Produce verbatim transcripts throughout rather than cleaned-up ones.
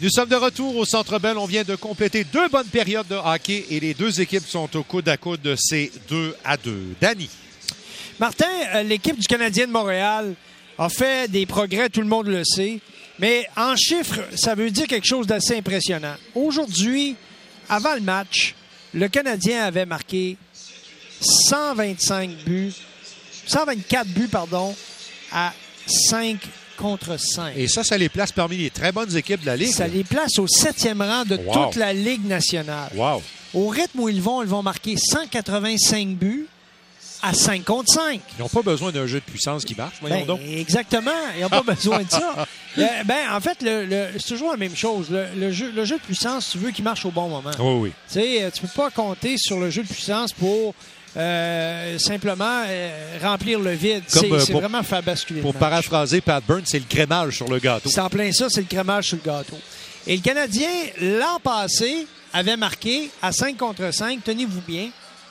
Nous sommes de retour au Centre Bell. On vient de compléter deux bonnes périodes de hockey et les deux équipes sont au coude à coude. C'est deux à deux. Danny. Martin, euh, l'équipe du Canadien de Montréal a fait des progrès, tout le monde le sait. Mais en chiffres, ça veut dire quelque chose d'assez impressionnant. Aujourd'hui, avant le match, le Canadien avait marqué cent vingt-cinq buts, cent vingt-quatre buts, pardon, à cinq contre cinq. Et ça, ça les place parmi les très bonnes équipes de la Ligue. Ça les place au septième rang de wow. toute la Ligue nationale. Wow. Au rythme où ils vont, ils vont marquer cent quatre-vingt-cinq buts à cinq contre cinq. Ils n'ont pas besoin d'un jeu de puissance qui marche, voyons Ben, donc. Exactement. Ils n'ont pas besoin de ça. Euh, ben, en fait, le, le, c'est toujours la même chose. Le, le, jeu, le jeu de puissance, tu veux qu'il marche au bon moment. Oh oui. Tu sais, tu peux pas compter sur le jeu de puissance pour euh, simplement euh, remplir le vide. Comme, c'est euh, c'est pour, vraiment faire basculer Pour le match. paraphraser Pat Burns, c'est le crémage sur le gâteau. C'est en plein ça, c'est le crémage sur le gâteau. Et le Canadien, l'an passé, avait marqué à cinq contre cinq, tenez-vous bien,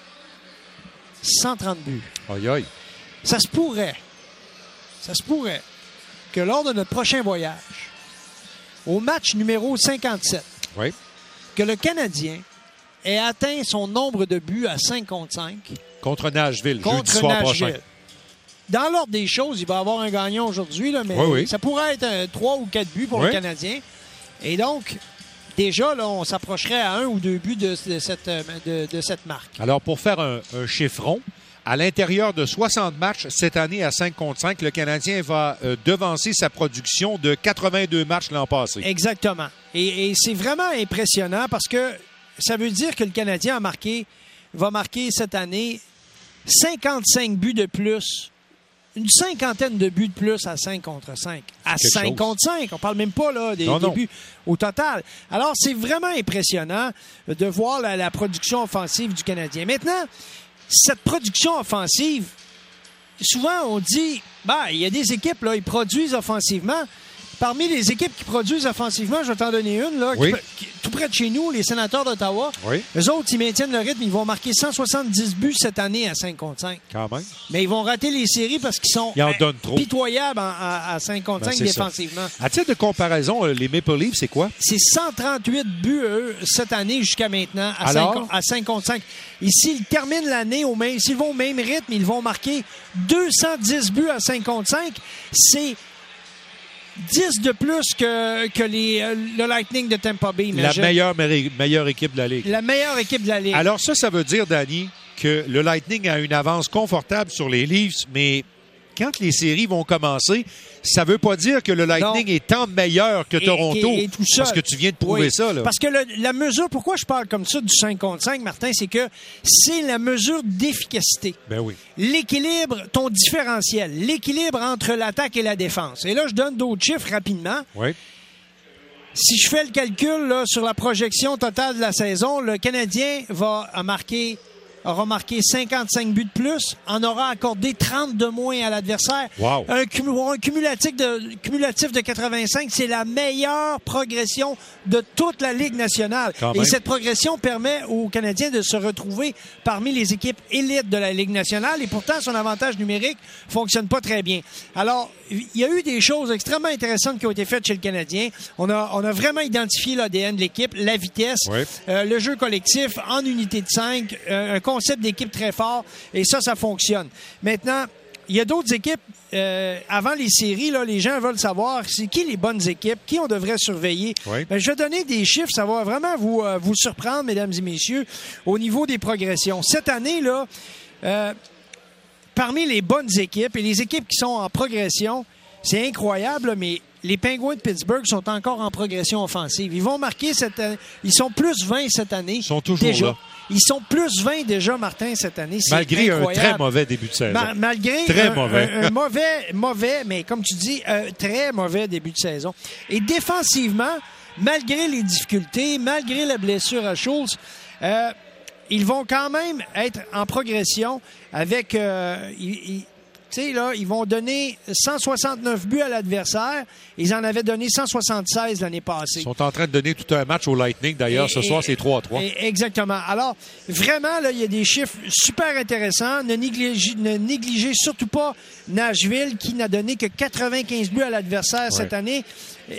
cent trente buts. Aïe, aïe. Ça se pourrait, ça se pourrait que lors de notre prochain voyage, au match numéro cinquante-sept, oui. que le Canadien ait atteint son nombre de buts à cinq contre cinq. Contre Nashville, contre jeudi soir Nashville. prochain. Dans l'ordre des choses, il va y avoir un gagnant aujourd'hui, là, mais oui, oui. ça pourrait être un, trois ou quatre buts pour oui. le Canadien. Et donc, déjà, là, on s'approcherait à un ou deux buts de, de, cette, de, de cette marque. Alors, pour faire un, un chiffron, à l'intérieur de soixante matchs cette année à cinq contre cinq, le Canadien va euh, devancer sa production de quatre-vingt-deux matchs l'an passé. Exactement. Et, et c'est vraiment impressionnant parce que ça veut dire que le Canadien a marqué, va marquer cette année cinquante-cinq buts de plus. Une cinquantaine de buts de plus à cinq contre cinq. À cinq chose. Contre cinq. On parle même pas là, des, non, des non. buts au total. Alors, c'est vraiment impressionnant de voir la, la production offensive du Canadien. Maintenant, cette production offensive, souvent on dit, bah, il y a des équipes, là, ils produisent offensivement. Parmi les équipes qui produisent offensivement, je vais t'en donner une, là, oui. qui, qui, tout près de chez nous, les Sénateurs d'Ottawa. Oui. Eux autres, ils maintiennent le rythme. Ils vont marquer cent soixante-dix buts cette année à cinq contre cinq. Quand même. Mais ils vont rater les séries parce qu'ils sont ils en donnent trop. pitoyables en, à, à cinq contre cinq ben, défensivement. Ça. À titre de comparaison, les Maple Leafs, c'est quoi? C'est cent trente-huit buts, eux, cette année jusqu'à maintenant, à, Alors? cinq, à cinq contre cinq. Et s'ils terminent l'année au même, s'ils vont au même rythme, ils vont marquer deux cent dix buts à cinq contre cinq. C'est dix de plus que, que les, euh, le Lightning de Tampa Bay. Imagine. La meilleure, meilleure équipe de la Ligue. La meilleure équipe de la Ligue. Alors ça, ça veut dire, Danny, que le Lightning a une avance confortable sur les Leafs, mais quand les séries vont commencer, ça ne veut pas dire que le Lightning non. est tant meilleur que Toronto. Et, et, et tout ça. Parce que tu viens de prouver oui. ça. Là. Parce que le, la mesure, pourquoi je parle comme ça du cinq contre cinq, Martin, c'est que c'est la mesure d'efficacité. Ben oui. L'équilibre, ton différentiel, l'équilibre entre l'attaque et la défense. Et là, je donne d'autres chiffres rapidement. Oui. Si je fais le calcul là, sur la projection totale de la saison, le Canadien va marquer... aura marqué cinquante-cinq buts de plus, en aura accordé trente de moins à l'adversaire. Wow. Un, un cumulatif, de, cumulatif de quatre-vingt-cinq, c'est la meilleure progression de toute la Ligue nationale. Quand Et même. cette progression permet aux Canadiens de se retrouver parmi les équipes élites de la Ligue nationale. Et pourtant, son avantage numérique ne fonctionne pas très bien. Alors, il y a eu des choses extrêmement intéressantes qui ont été faites chez le Canadien. On a, on a vraiment identifié l'A D N de l'équipe, la vitesse, oui. euh, le jeu collectif en unité de cinq, euh, un concept d'équipe très fort, et ça, ça fonctionne. Maintenant, il y a d'autres équipes, euh, avant les séries, là, les gens veulent savoir c'est qui les bonnes équipes, qui on devrait surveiller. Oui. Ben, je vais donner des chiffres, ça va vraiment vous, euh, vous surprendre, mesdames et messieurs, au niveau des progressions. Cette année, là, euh, parmi les bonnes équipes et les équipes qui sont en progression, c'est incroyable, mais les Penguins de Pittsburgh sont encore en progression offensive. Ils vont marquer cette année. Ils sont plus vingt cette année. Ils sont toujours déjà. là. Ils sont plus vingt déjà, Martin, cette année. C'est malgré incroyable. un très mauvais début de saison. Ma- malgré très un, mauvais. Un, un mauvais, mauvais, mais comme tu dis, un très mauvais début de saison. Et défensivement, malgré les difficultés, malgré la blessure à Schultz, euh, ils vont quand même être en progression avec... Euh, ils, ils, tu sais, là, ils vont donner cent soixante-neuf buts à l'adversaire. Ils en avaient donné cent soixante-seize l'année passée. Ils sont en train de donner tout un match au Lightning. D'ailleurs, et, ce soir, c'est trois à trois. Et, exactement. Alors, vraiment, là, il y a des chiffres super intéressants. Ne négligez, ne négligez surtout pas Nashville, qui n'a donné que quatre-vingt-quinze buts à l'adversaire ouais. cette année.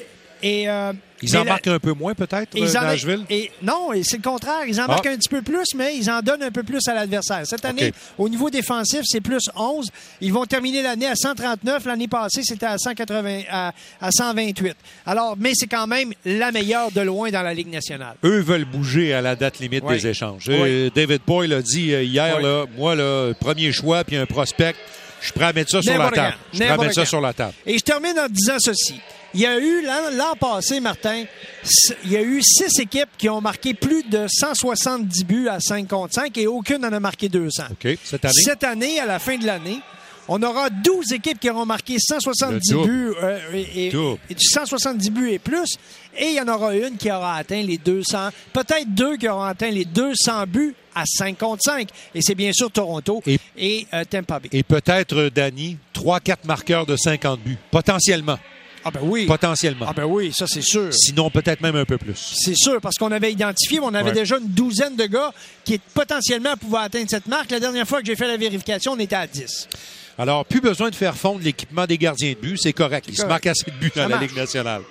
et, euh, ils en marquent la... un peu moins, peut-être, euh, Nashville? Et, non, et c'est le contraire. Ils en ah. marquent un petit peu plus, mais ils en donnent un peu plus à l'adversaire. Cette année, okay. au niveau défensif, c'est plus onze. Ils vont terminer l'année à cent trente-neuf. L'année passée, c'était à, cent quatre-vingts, à, à cent vingt-huit. Alors, mais c'est quand même la meilleure de loin dans la Ligue nationale. Eux veulent bouger à la date limite oui. des échanges. Oui. David Boyle a dit hier, oui. là, moi, là, premier choix, puis un prospect, je suis prêt à mettre ça sur la table. Je suis prêt à mettre ça sur la table. Et je termine en disant ceci. Il y a eu, l'an, l'an passé, Martin, il y a eu six équipes qui ont marqué plus de cent soixante-dix buts à cinq contre cinq et aucune n'en a marqué deux cents. OK. Cette année? Cette année, à la fin de l'année, on aura douze équipes qui auront marqué cent soixante-dix buts euh, et, et, et cent soixante-dix buts et plus. Et il y en aura une qui aura atteint les deux cents. Peut-être deux qui auront atteint les deux cents buts à cinq contre cinq. Et c'est bien sûr Toronto et, et euh, Tampa Bay. Et peut-être, Danny, trois quatre marqueurs de cinquante buts. Potentiellement. Ah ben oui. Potentiellement. Ah ben oui, ça c'est sûr. Sinon, peut-être même un peu plus. C'est sûr, parce qu'on avait identifié, on avait ouais. déjà une douzaine de gars qui potentiellement pouvaient atteindre cette marque. La dernière fois que j'ai fait la vérification, on était à dix. Alors, plus besoin de faire fondre l'équipement des gardiens de but, c'est correct. Ils se marquent assez de buts dans la Ligue nationale.